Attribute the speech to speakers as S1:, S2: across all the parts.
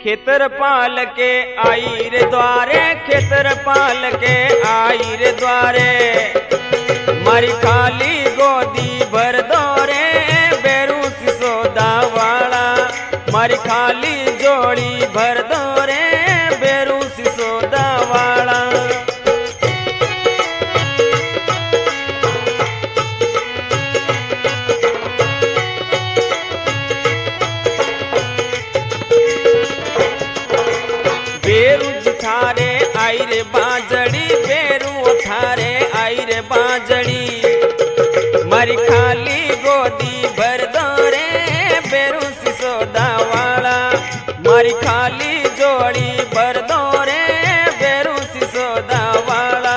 S1: खेतर पाल के आई रे द्वारे, खेतर पाल के आई रे द्वारे, मारी खाली गोदी भर दो रे बेरू सिसोदा वाला, मारी खाली जोड़ी भर दो रे बेरू सिसोदा वाला। बेरू थारे आई रे बाजड़ी, बेरू थारे आई रे बाजड़ी, मारी खाली गोदी भर दो रे बेरू सिसोदा वाला, मारी खाली जोड़ी भर दो रे बेरू सिसोदा वाला।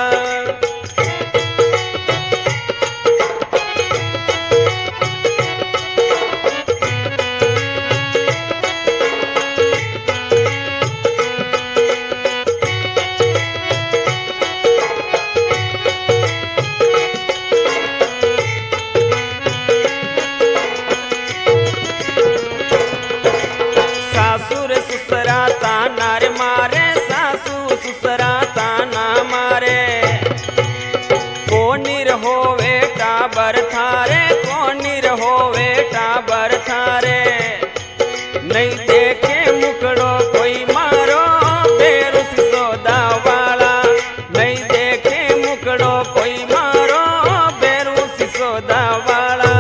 S1: सासुर ससुरा ताना रे मारे, सासू ससुरा ताना मारे, कोनिर होवे टाबर थारे, कोनिर होवे टाबर थारे, नहीं देखे मुकड़ो कोई मारो बेरू सिसोदा वाला, नहीं देखे मुकड़ो कोई मारो बेरू सिसोदा वाला।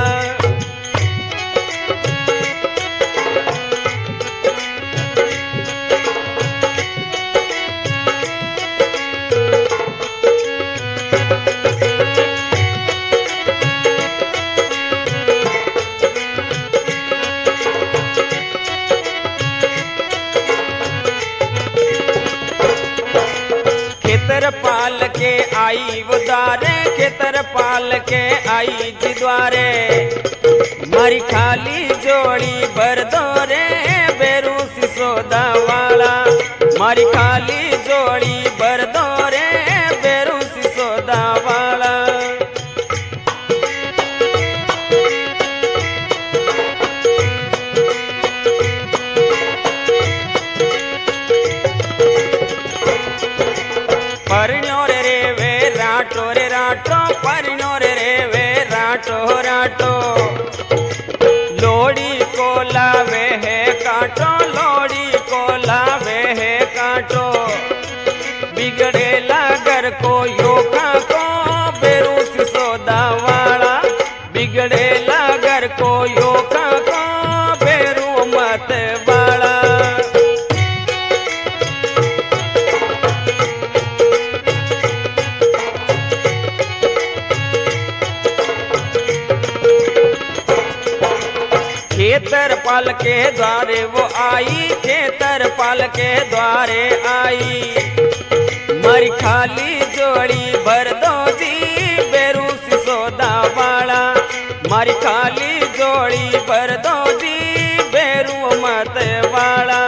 S1: खेतर पाल के आई वो द्वारे, खेतर पाल के आई जी द्वारे, मारी खाली जोड़ी भर दो रे बेरू सिसोदा वाला, मारी खाली जोड़ी भर दो रे बेरू सिसोदा वाला। परिणो रे वे राटो रे राटो, परिणो रे वे राटो राटो, लोड़ी को लावे है काटो, लोड़ी को लावे है काटो, बिगड़ेला घर को योगा को बेरू सिसोदा वाला, बिगड़ेला घर को योगा को बेरू मत वाला। खेतर पाल के द्वारे वो आई, खेतर पाल के द्वारे आई, मारी खाली जोड़ी भर दो जी बेरू सिसोदा वाला, मारी खाली जोड़ी भर दो जी बेरू मत वाला।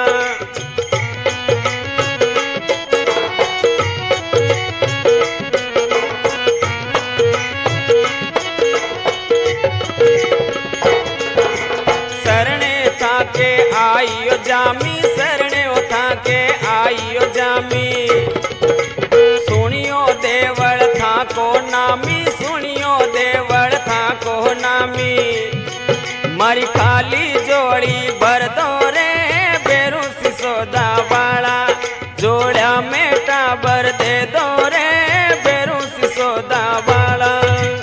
S1: के आइयो जामी, सरणे उठा के आइयो जामी, सुनियो देवल था को नामी, सुनियो देवल था को नामी, मारी खाली जोड़ी भर दो रे बेरू सिसोदा वाला, जोड़ा में टाबर दे दो रे बेरू सिसोदा वाला।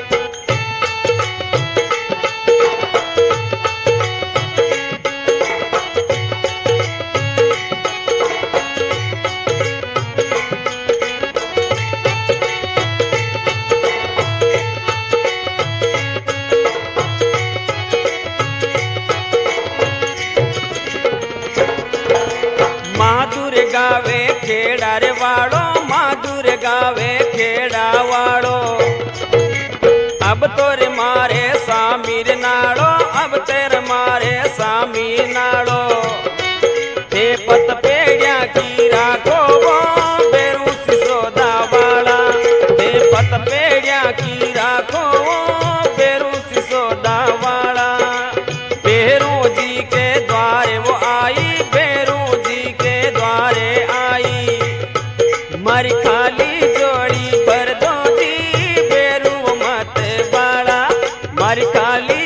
S1: गावे खेड़ा रे वाड़ो, माधुर गावे खेड़ा वाड़ो, अब तोरे मारे सामीर नाड़ो, अब तेरे मारे सामीर नाड़ो, ते पत पेड़िया की राखो वो बेरू सिसोदा वाला, ते पत पेड़िया की राखो वो बेरू सिसोदा वाला। बेरू जी के द्वारे वो आई, बेरू जी के मारी खाली जोड़ी भर दो दी बेरू मत बाड़ा मारी खाली